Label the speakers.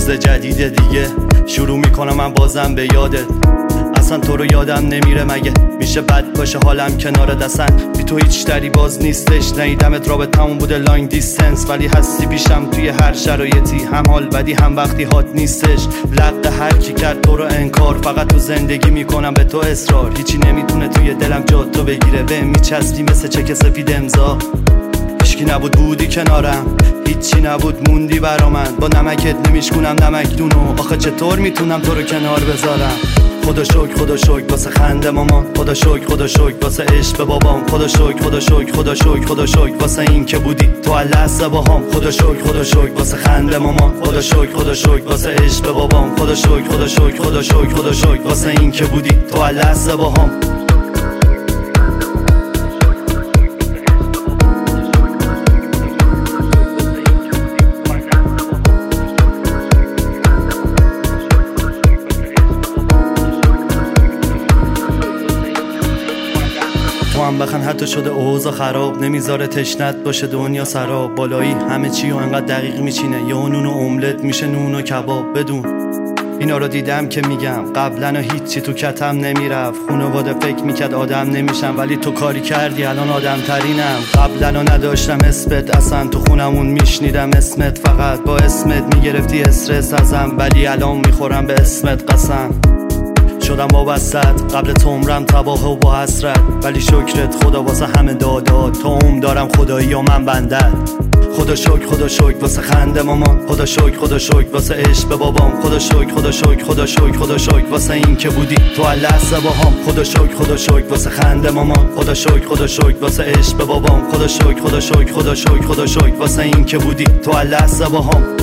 Speaker 1: روز جدید دیگه شروع میکنم من بازم به یادت. اصلا تو رو یادم نمیره مگه میشه بد باشه حالم کنار دستن بی تو هیچ دری باز نیستش. نیدمت رابطمون بوده لانگ دیستنس ولی هستی پیشم توی هر شرایطی، هم حال بدی هم وقتی هات نیستش. لق هر کی کرد تو رو انکار، فقط تو زندگی میکنم به تو اصرار. هیچی نمیتونه توی دلم جا تو بگیره، به میچسبی مثل چک سفید امضا. هیچکی نبود بودی کنارم، هیچی نبود موندی برا من. با نمکت نمیشکنم نمکدونو، آخه چطور میتونم تو رو کنار بذارم. خدا شکر واسه خنده مامان، خدا شکر واسه عشق به بابام، خدا شکر واسه این که بودی تو هر لحظه باهام. خدا شکر واسه خنده مامان، خدا شکر واسه عشق به بابام، خدا شکر واسه این که بودی تو هر لحظه باهام. تو هم بخن حتی شده اوضاع خراب، نمیذاره تشنت باشه دنیا سراب. بالایی همه چی و انقدر دقیق میچینه، یا نون و املت میشه نون و کباب. بدون اینا رو دیدم که میگم قبلا هیچی تو کتم نمیرفت. خانواده فکر میکرد آدم نمیشم ولی تو کاری کردی الان آدم ترینم. قبلا نداشتم اسمت اصلا، تو خونمون میشنیدم اسمت، فقط با اسمت میگرفتی استرس ازم، ولی الان میخورم به اسمت قسم. شدم وابستت قبل تو عمرم تباه و با حسرت، ولی شکرت خدا واسه همه دادات. تو عمر دارم خدایی و من بندت. خدا شکر واسه خنده مامان، خدا شکر واسه عشق به بابام، خدا شکر واسه این که بودی تو هر لحظه باهام. خدا شکر واسه خنده مامان، خدا شکر واسه عشق به بابام، خدا شکر واسه این که بودی تو هر لحظه باهام.